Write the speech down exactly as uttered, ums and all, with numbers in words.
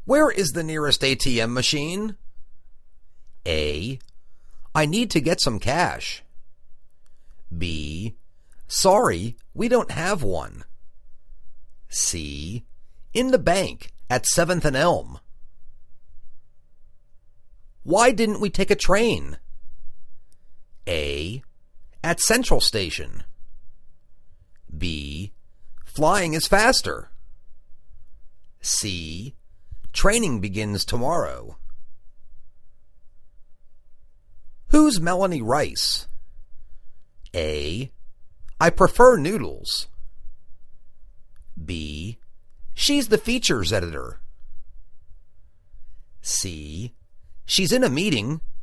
Where is the nearest A T M machine? A. I need to get some cash. B. Sorry, we don't have one. C. In the bank at seventh and Elm. Why didn't we take a train? A. At Central Station. B. Flying is faster. C. Training begins tomorrow. Who's Melanie Rice? A. I prefer noodles. B. She's the features editor. C. She's in a meeting